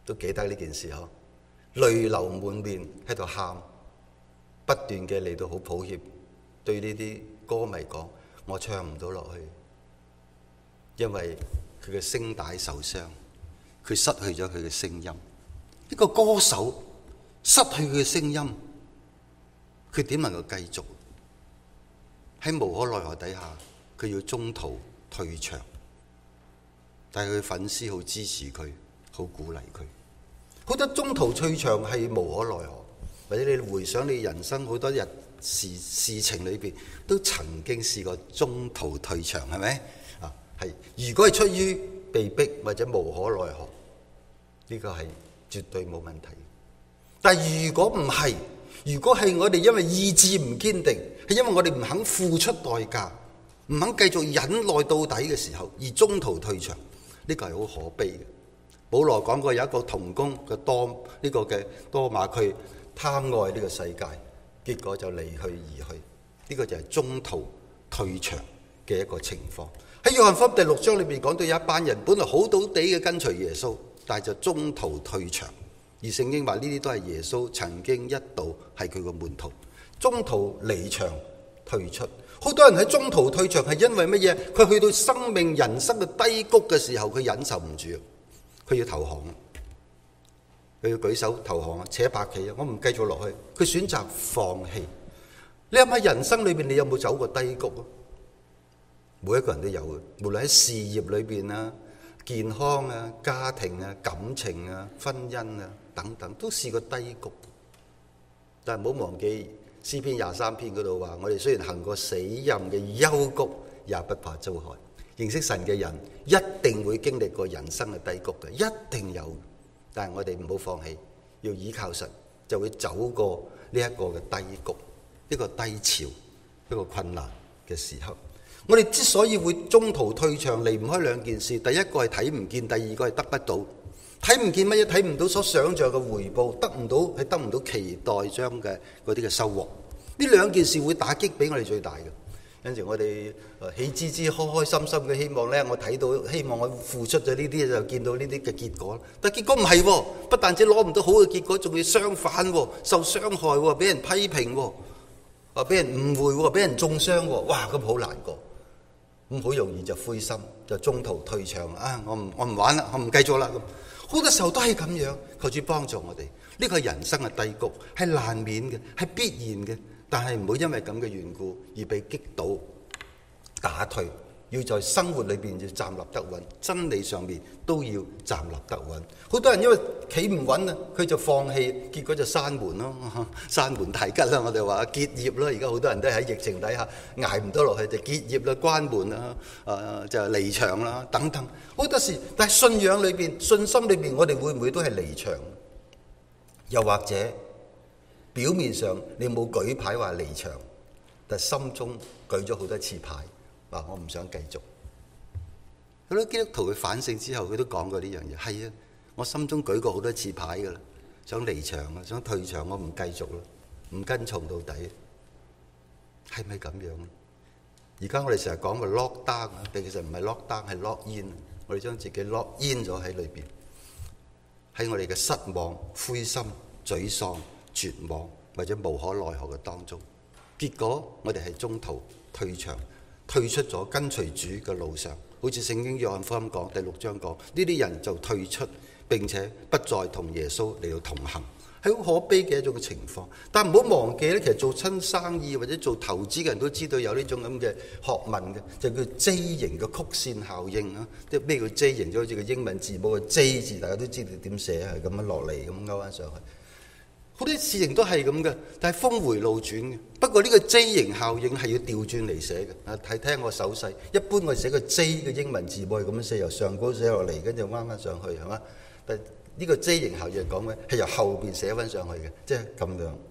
都記得呢件事嗬，淚流滿面喺度喊，不斷嘅嚟到好抱歉，對呢啲歌迷講：我唱唔到落去，因為佢嘅聲帶受傷，佢失去咗佢嘅聲音。一個歌手失去佢嘅聲音，佢點能夠繼續？喺無可奈何底下，佢要中途退場，但係佢粉絲好支持佢，好鼓勵佢。好多中途退場係無可奈何，或者你回想你人生好多事情裏邊，都曾經試過中途退場，係咪？啊，係。如果係出於被逼或者無可奈何，呢個係絕對冇問題。但係如果唔係，如果係我哋因為意志唔堅定，係因為我哋唔肯付出代價，唔肯繼續忍耐到底嘅時候，而中途退場，呢個係好可悲嘅。保羅講過有一個同工嘅多馬區貪愛呢個世界，結果就離去而去。呢個就係中途退場嘅一個情況。喺約翰福音第6章裏面講到有一班人本來好倒地嘅跟隨耶穌，但係就中途退場。而聖經話呢啲都係耶穌曾經一度係佢個門徒，中途離場退出。好多人喺中途退場係因為乜嘢？佢去到生命人生嘅低谷嘅時候，佢忍受唔住，佢要投降，佢要舉手投降，扯白旗，我唔繼續落去。佢選擇放棄。你諗下人生裏邊，你有冇走過低谷啊？每一個人都有嘅，無論喺事業裏邊啊、健康啊、家庭啊、感情啊、婚姻啊等等，都試過低谷。但係唔好忘記詩篇23篇嗰度話：我哋雖然行過死蔭嘅幽谷，也不怕遭害。認識神嘅人一定會經歷過人生嘅低谷嘅，一定有。但係我哋唔好放棄，要依靠神，就會走過呢一個嘅低谷，一個低潮，一個困難嘅時刻。我哋之所以會中途退場，離唔開兩件事。第一個係睇唔見，第二個係得不到。睇唔見乜嘢？睇唔到所想像嘅回報，得唔到期待將嘅嗰啲嘅收穫。呢兩件事會打擊俾我哋最大嘅。有陣時我哋喜滋滋、開開心心嘅希望咧，我睇到希望我付出咗呢啲就見到呢啲嘅結果，但結果唔係喎，不但止攞唔到好嘅結果，仲要相反喎，受傷害喎，俾人批評喎，啊俾人誤會喎，俾人中傷喎，哇咁好難過，咁好容易就灰心，就中途退場啊！我唔玩啦，我唔繼續啦咁。好多時候都係咁樣，求主幫助我哋。呢個係人生嘅低谷，係難免嘅，係必然嘅。但係唔好因為咁嘅緣故而被擊倒、打退。要在生活裏邊要站立得穩，真理上面都要站立得穩。好多人因為企唔穩啊，佢就放棄，結果就閂門咯，閂門大吉啦。我哋話結業啦，而家好多人都喺疫情底下捱唔到落去，就結業啦、關門啦、就離場啦等等。好多時，但係信仰裏邊、信心裏邊，我哋會唔會都係離場？又或者表面上你冇舉牌話離場，但係心中舉咗好多次牌。話我唔想繼續。好多基督徒佢反省之後，佢都講過呢樣嘢。係啊，我心中舉過好多次牌噶啦，想離場啊，想退場，我唔繼續啦，唔跟從到底。係咪咁樣？而家我哋成日講話 lock down 啊，但其實唔係 lock down，係 lock in。我哋將自己 lock in 咗喺裏邊，喺我哋嘅失望、灰心、沮喪、絕望或者無可奈何嘅當中，結果我哋係中途退場。退出咗跟隨主嘅路上，好似聖經約翰福音講第6章講，呢啲人就退出，並且不再同耶穌嚟到同行，係好可悲嘅一種情況。但唔好忘記咧，其實做親生意或者做投資嘅人都知道有呢種咁嘅學問嘅，就叫 J 型嘅曲線效應啊！即係咩叫 J 型？就好似個英文字母嘅 J 字，大家都知道點寫，係咁樣落嚟咁勾翻上去。好多事情都係咁嘅，但係峰回路轉嘅。不過呢個 J 型效應係要調轉嚟寫嘅。睇我手勢，一般我寫個 J 嘅英文字母係咁樣寫，由上高寫落嚟，跟住彎翻上去，係嘛？但係呢個 J 型效應講嘅係由後邊寫翻上去嘅，即係咁樣。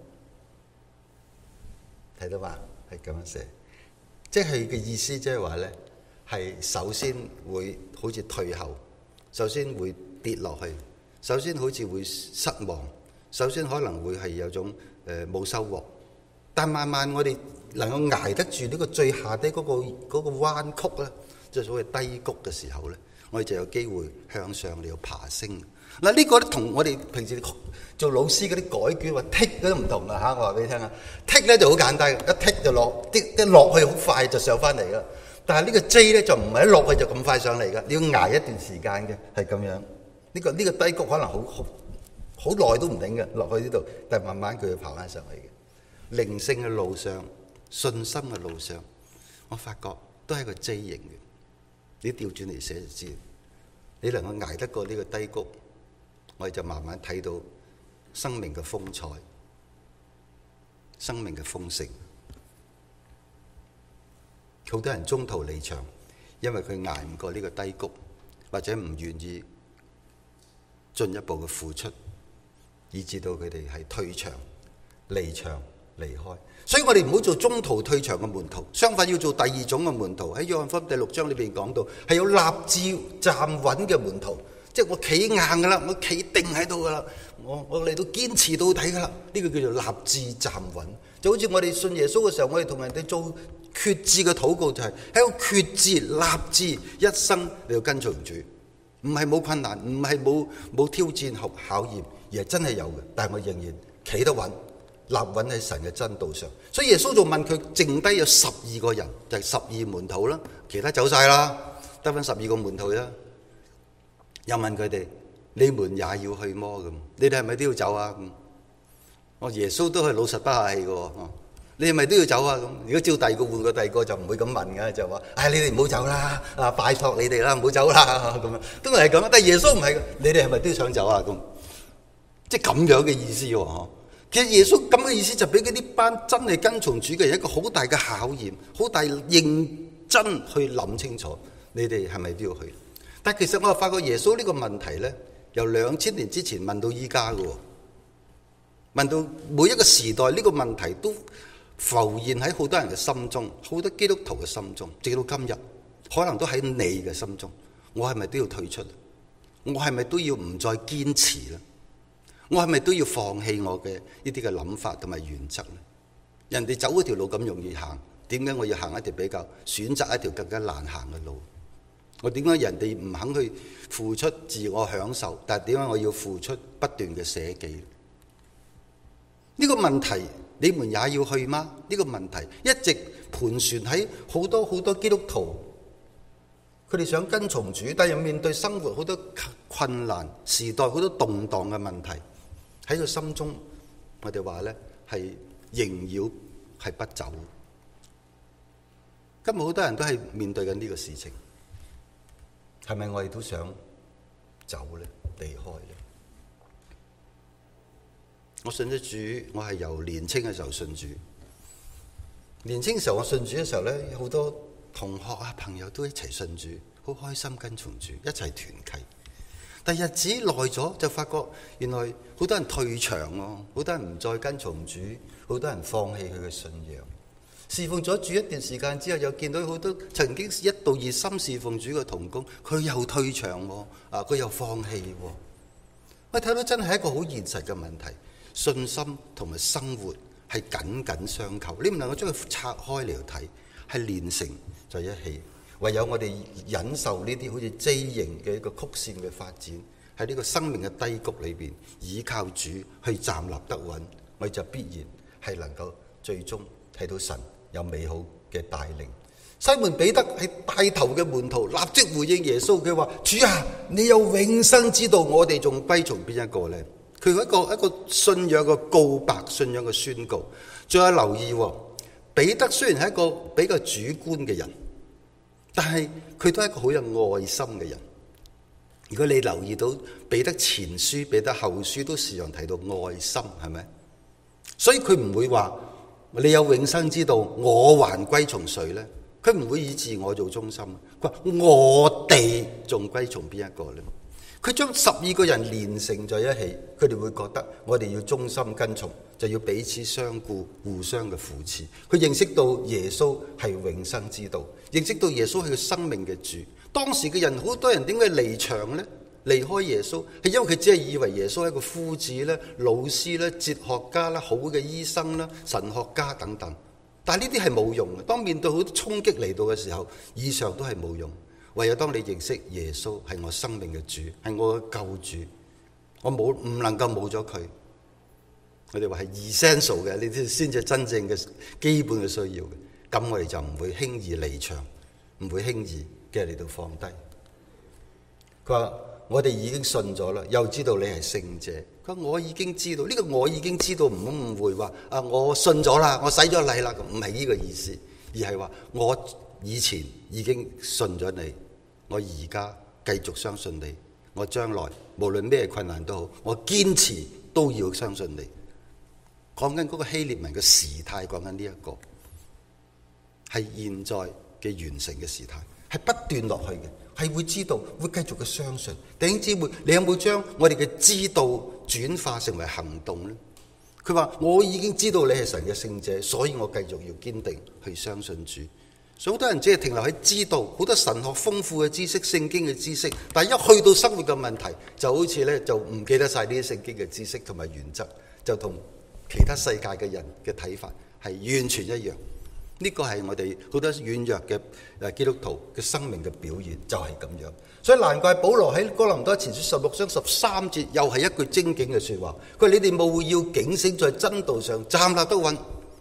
睇到嘛？係咁樣寫，即係嘅意思，即係話咧，係首先會好似退後，首先會跌落去，首先好似會失望。首先可能會係有種冇收穫，但慢慢我哋能夠捱得住呢個最下低嗰個彎曲咧，即係所謂低谷嘅時候咧， 我哋就有機會向上嚟到爬升。嗱，呢個咧同我哋平時做老師嗰啲改卷或剔嗰啲唔同啊嚇！我話俾你聽啊，剔咧就好簡單，一剔就落，啲落去好快就上翻嚟噶。但係呢個 J 咧就唔係一落去就咁快上嚟噶，你要捱一段時間嘅，係咁樣。呢個低谷可能好耐都唔頂嘅，落去呢度，但係慢慢佢會爬翻上去嘅。靈性嘅路上、信心嘅路上，我發覺都係一個 J 型嘅。你調轉嚟寫就知，你能夠捱得過呢個低谷，我哋就慢慢睇到生命嘅風采、生命嘅豐盛。好多人中途離場，因為佢捱唔過呢個低谷，或者唔願意進一步嘅付出，以致到佢哋係退場、離場、離開。所以我哋唔好做中途退場嘅門徒，相反要做第二種嘅門徒。喺約翰福音第6章裏邊講到，係有立志站穩嘅門徒，即係我企硬噶啦，我企定喺度噶啦，我嚟到堅持到底噶啦。呢個叫做立志站穩。就好似我哋信耶穌嘅時候，我哋同人哋做決志嘅禱告，就係喺個決志立志一生嚟到跟隨主，唔係冇困難，唔係冇挑戰考驗，而係真係有嘅。但係我仍然企得穩。立穩喺神嘅真道上，所以耶穌就問佢，剩低有12個人，就係12門徒啦，其他走晒啦，得返12個門徒啦。又問佢哋：你們也要去麼？咁你哋係咪都要走啊？咁我耶穌都係老實不客氣嘅，你係咪都要走啊？咁如果照第二個換過第二個就唔會咁問嘅，就話：你哋唔好走啦，拜託你哋啦，唔好走啦，咁樣都係咁。但係耶穌唔係嘅，你哋係咪都想走啊？咁即係咁樣嘅意思喎。其實耶穌咁嘅意思就俾嗰啲班真係跟從主嘅人一個好大嘅考驗，好大認真去諗清楚，你哋係咪都要去？但其實我又發覺耶穌呢個問題咧，由2000年之前問到依家嘅，問到每一個時代呢個問題都浮現喺好多人嘅心中，好多基督徒嘅心中，直到今日可能都喺你嘅心中。我係咪都要退出？我係咪都要唔再堅持咧？我係咪都要放棄我嘅呢啲嘅諗法同埋原則呢？人哋走嗰條路咁容易行，點解我要行一條比較選擇一條更加難行嘅路？我點解人哋唔肯去付出自我享受，但係點解我要付出不斷嘅捨己？呢個問題你們也要去嗎？呢個問題一直盤旋喺好多好多基督徒，佢哋想跟從主，但係又面對生活好多困難、時代好多動盪嘅問題。喺個心中，我哋話咧係縈繞，係不走。今日好多人都係面對緊呢個事情，係咪我哋都想走咧、離開咧？我信咗主，我係由年青嘅時候信主。年青嘅時候我信主嘅時候咧，好多同學啊、朋友都一齊信主，好開心跟從主，一齊團契。但日子耐咗就發覺，原來好多人退場喎，好多人唔再跟從主，好多人放棄佢嘅信仰。侍奉咗主一段時間之後，又見到好多曾經一度熱心侍奉主嘅同工，佢又退場喎，佢又放棄喎。我睇到真係一個好現實嘅問題，信心同埋生活係緊緊相扣，你唔能夠將佢拆開嚟睇，係連成在一起。唯有我哋忍受呢啲好似 J 型嘅一個曲線嘅發展，喺呢個生命嘅低谷裏邊，倚靠主去站立得穩，我哋就必然係能夠最終睇到神有美好嘅帶領。西門彼得係帶頭嘅門徒，立即回應耶穌，佢話：主啊，你有永生之道，我哋仲歸從邊一個呢？佢一個信仰嘅告白，信仰嘅宣告。仲有留意，彼得雖然係一個比較主觀嘅人，但係佢都係一個好有愛心嘅人。如果你留意到彼得前書、彼得後書都時常提到愛心，係咪？所以佢唔會話你有永生之道，我還歸從誰呢？佢唔會以自我做中心。佢話我哋仲歸從邊一個呢？佢將12個人連成在一起，佢哋會覺得我哋要忠心跟從，就要彼此相顧，互相嘅扶持。佢認識到耶穌係永生之道，認識到耶穌係佢生命嘅主。當時嘅人，好多人點解離場呢？離開耶穌係因為佢只係以為耶穌係一個夫子咧、老師咧、哲學家啦、好嘅醫生啦、神學家等等。但係呢啲係冇用嘅。當面對好多衝擊嚟到嘅時候，以上都係冇用。 唯有當你認識耶穌係我生命嘅主，係我嘅救主，我唔能夠冇咗佢。我哋話係 essential 嘅，呢啲先至真正嘅基本嘅需要嘅。咁我哋就唔會輕易離場，唔會輕易嘅嚟到放低。佢話我哋已經信咗啦，又知道你係聖者。佢話我已經知道，呢個我已經知道，唔好誤會話我信咗啦，我洗咗禮啦，唔係呢個意思，而係話我以前已經信咗你，我而家繼續相信你，我將來無論咩困難都好，我堅持都要相信你。講緊嗰個希臘文嘅時態，講緊呢一個係現在嘅完成嘅時態，係不斷落去嘅，係會知道，會繼續嘅相信。弟兄姊妹，你有冇將我哋嘅知道轉化成為行動呢？佢話我已經知道你係神嘅聖者，所以我繼續要堅定去相信主。所以好多人只係停留喺知道，好多神學豐富嘅知識、聖經嘅知識，但係一去到生活嘅問題，就好似咧就唔記得晒呢啲聖經嘅知識同埋原則，就同其他世界嘅人嘅睇法係完全一樣。呢個係我哋好多軟弱嘅基督徒嘅生命嘅表現，就係咁樣。所以難怪保羅喺哥林多前書16章13節又係一句精警嘅說話，佢話你哋務要警醒，在真道上站立得穩。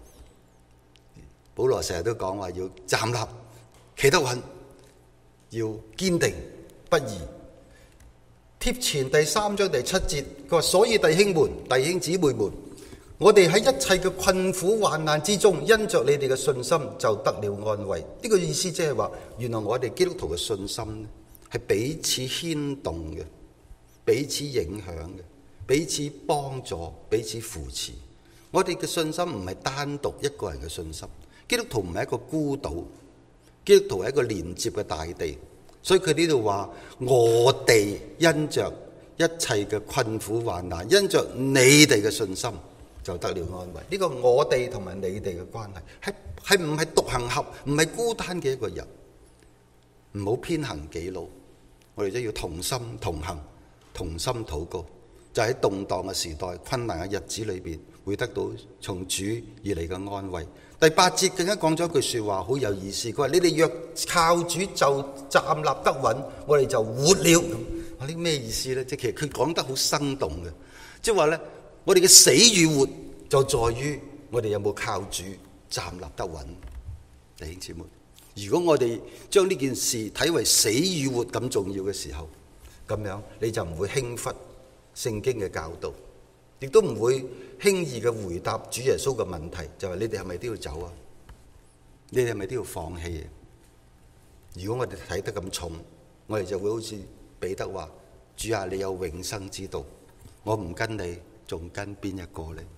保羅成日都講話要站立企得穩，要堅定不移。帖前第3章第7節，佢話所以弟兄們、弟兄姊妹們，我哋喺一切嘅困苦患難之中，因着你哋嘅信心就得了安慰。呢個意思即係話，原來我哋基督徒嘅信心係彼此牽動嘅，彼此影響嘅，彼此幫助，彼此扶持。我哋嘅信心唔係單獨一個人嘅信心。基督徒唔係一個孤島，基督徒係一個連接嘅大地。所以佢呢度話我哋因着一切嘅困苦患難，因着你哋嘅信心就得了安慰。呢個我哋同埋你哋嘅關係係唔係獨行俠，唔係孤單嘅一個人。唔好偏行己路，我哋都要同心同行，同心禱告，就喺動盪嘅時代、困難嘅日子裏邊，會得到從主而嚟嘅安慰。第8節更加講咗一句說話，好有意思。佢話你哋若靠主就站立得穩，我哋就活了。咁呢咩意思呢？即係其實佢講得好生動嘅，即係話呢，我哋嘅死與活就在於我哋有冇靠主站立得穩。弟兄姊妹，如果我哋將呢件事睇為死與活咁重要嘅時候，咁樣你就唔會輕忽聖經嘅教導，亦都唔會輕易嘅回答主耶穌嘅問題，就係你哋係咪都要走啊？你哋係咪都要放棄啊？如果我哋睇得咁重，我哋就會好似彼得話：主啊，你有永生之道，我唔跟你，仲跟邊一個呢？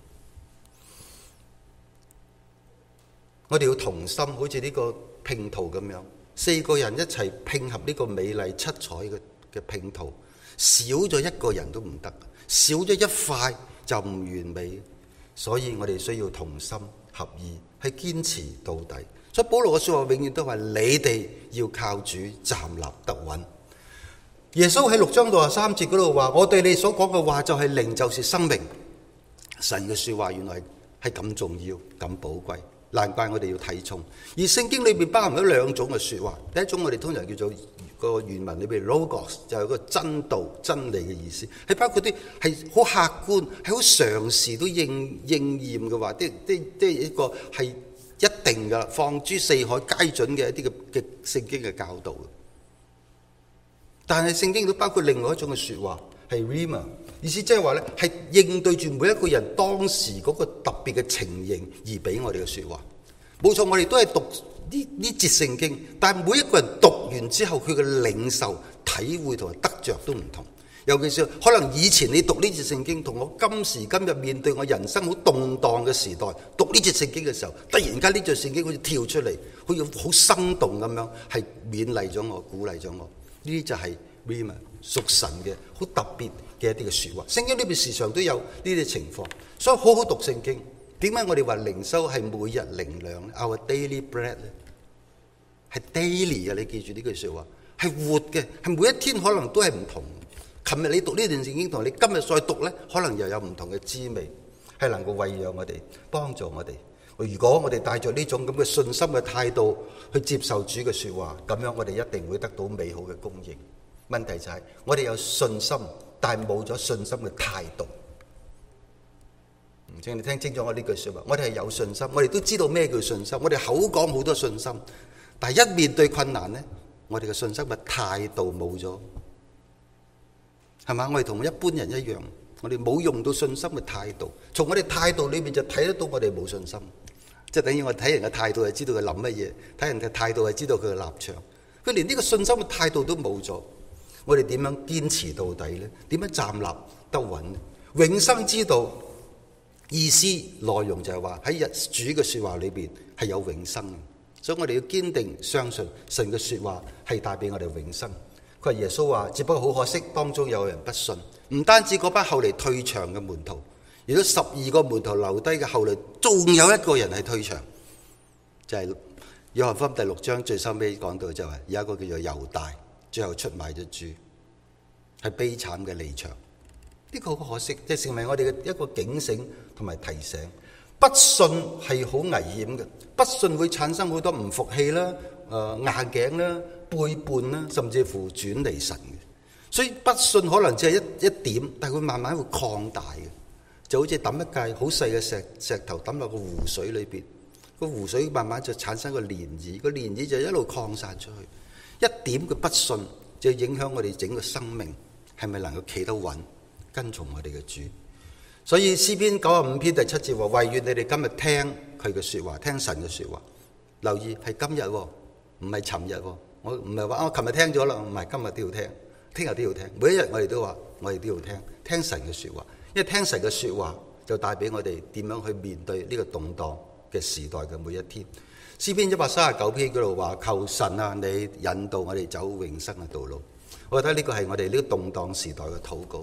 我哋要同心，好似呢個拼圖咁樣，4個人一齊拼合呢個美麗七彩嘅拼圖，少咗一個人都唔得，少咗一塊就唔完美。所以我哋需要同心合意，去堅持到底。所以保羅嘅說話永遠都話：你哋要靠主站立得穩。耶穌喺6章63節嗰度話：我對你所講嘅話就係靈，就是生命。神嘅說話原來係咁重要、咁寶貴，難怪我哋要睇重。而聖經裏邊包含咗2種嘅說話，第一種我哋通常叫做個原文裏邊 logos， 就係個真道、真理嘅意思，係包括啲係好客觀、係好常時都應驗嘅話，即係一個係一定嘅放諸四海皆準嘅一啲嘅聖經嘅教導。但係聖經都包括另外一種嘅說話，係 rhema， 意思即係話咧，係應對住每一個人當時嗰個特別嘅情形而俾我哋嘅說話。冇錯，我哋都係讀呢節聖經，但係每一個人讀完之後，佢嘅領受、體會同埋得着都唔同。尤其是可能以前你讀呢節聖經，同我今時今日面對我人生好動盪嘅時代，讀呢節聖經嘅時候，突然間呢節聖經好似跳出嚟，好似好生動咁樣，係勉勵咗我、鼓勵咗我。呢啲就係 rhema， 屬神嘅好特別嘅一啲嘅說話。聖經呢邊時常都有呢啲情況，所以好好讀聖經。點解我哋話靈修係每日靈糧 Our daily bread 咧？係 daily 嘅，你記住呢句說話，係活嘅，係每一天可能都係唔同。琴日你讀呢段聖經同你今日再讀咧，可能又有唔同嘅滋味，係能夠餵養我哋，幫助我哋。 如果我哋帶着呢種咁嘅信心嘅態度去接受主嘅說話，咁樣我哋一定會得到美好嘅供應。問題就係我哋有信心，但係冇咗信心嘅態度。請你聽清楚我呢句說話，我哋係有信心，我哋都知道咩叫信心，我哋口講好多信心，但係一面對困難呢，我哋嘅信心嘅態度冇咗，係嘛？我哋同一般人一樣，我哋冇用到信心嘅態度，從我哋態度裏面就睇得到我哋冇信心。即係等於我睇人嘅態度係知道佢諗乜嘢，睇人嘅態度係知道佢嘅立場。佢連呢個信心嘅態度都冇咗，我哋點樣堅持到底呢？點樣站立得穩呢？永生之道意思內容就係話喺主嘅說話裏邊係有永生嘅，所以我哋要堅定相信神嘅說話係帶俾我哋永生。佢話耶穌話，只不過好可惜當中有人不信，唔單止嗰班後嚟退場嘅門徒，如果12個門徒留低嘅後嚟，仲有一個人係退場，就係約翰福音第6章最收尾講到就係有一個叫做猶大，最後出賣咗主，係悲慘嘅離場。呢個好可惜，即係成為我哋嘅一個警醒同埋提醒。不信係好危險嘅，不信會產生好多唔服氣啦、硬頸啦、背叛啦，甚至乎轉離神嘅。所以不信可能只係一點，但係會慢慢會擴大嘅。就好似抌一塊好細嘅石頭抌落個湖水裏邊，個湖水慢慢就產生個漣漪，個漣漪就一路擴散出去。一點嘅不信就影響我哋整個生命係咪能夠企得穩，跟從我哋嘅主。所以詩篇95篇第7節話，惟願你哋今日聽佢嘅說話，聽神嘅說話。留意係今日，唔係尋日。我唔係話我琴日聽咗啦，唔係今日都要聽，聽日都要聽。每一日我哋都話，我哋都要聽神嘅說話。因為聽神嘅說話就帶俾我哋點樣去面對呢個動盪嘅時代嘅每一天。詩篇139篇嗰度話，求神啊，你引導我哋走永生嘅道路。我覺得呢個係我哋呢個動盪時代嘅禱告。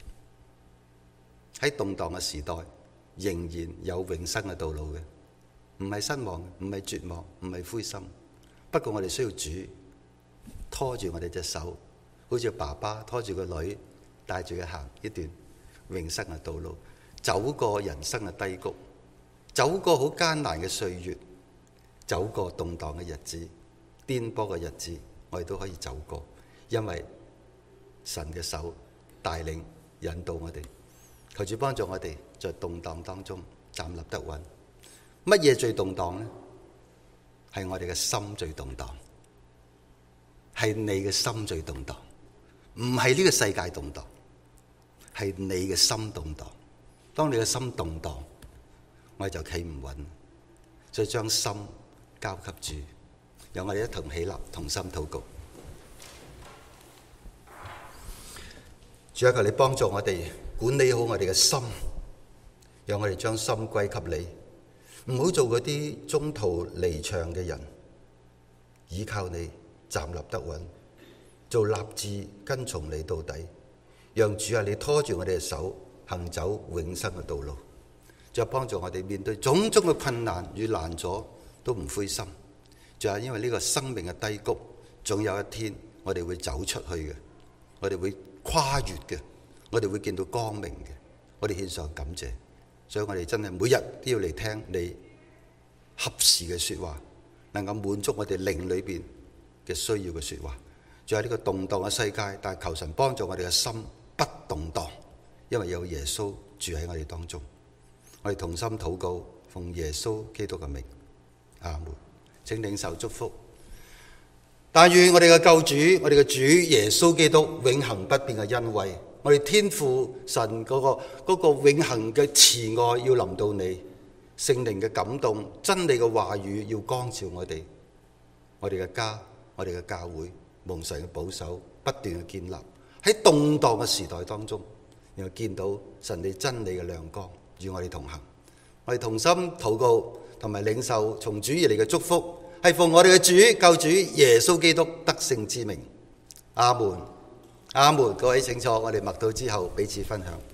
喺動盪嘅時代，仍然有永生嘅道路嘅，唔係失望，唔係絕望，唔係灰心。不過我哋需要主拖住我哋隻手，好似爸爸拖住個女，帶住佢行一段永生嘅道路，走過人生嘅低谷，走過好艱難嘅歲月，走過動盪嘅日子、顛簸嘅日子，我哋都可以走過，因為神嘅手帶領引導我哋。求主幫助我哋在動盪當中站立得穩。乜嘢最動盪呢？係我哋嘅心最動盪，係你嘅心最動盪，唔係呢個世界動盪，係你嘅心動盪。當你嘅心動盪，我哋就企唔穩，所以將心交給主，讓我哋一同起立，同心禱告。主啊，求你幫助我哋管理好我哋嘅心，讓我哋將心歸給你，唔好做嗰啲中途離場嘅人，依靠你站立得穩，做立志跟從你到底。讓主啊，你拖住我哋嘅手，行走永生嘅道路，再幫助我哋面對種種嘅困難與難阻都唔灰心。仲係因為呢個生命嘅低谷，總有一天我哋會走出去嘅，我哋會跨越嘅，我哋會見到光明嘅。我哋獻上感謝，所以我哋真係每日都要嚟聽你合時嘅說話，能夠滿足我哋靈裏邊嘅需要嘅說話。仲有呢個動盪嘅世界，但係求神幫助我哋嘅心不動盪，因為有耶穌住喺我哋當中。我哋同心禱告，奉耶穌基督嘅名，阿門。請領受祝福。但願我哋嘅救主，我哋嘅主耶穌基督永恆不變嘅恩惠，我哋天父神嗰個永恆嘅慈愛要臨到你，聖靈嘅感動，真理嘅話語要光照我哋嘅家，我哋嘅教會，蒙神嘅保守，不斷嘅建立喺動盪嘅時代當中，然後見到神你真理嘅亮光與我哋同行。我哋同心禱告，同埋領受從主而嚟嘅祝福，係奉我哋嘅主救主耶穌基督得勝之名，阿門，阿門。各位請坐，我哋默禱之後彼此分享。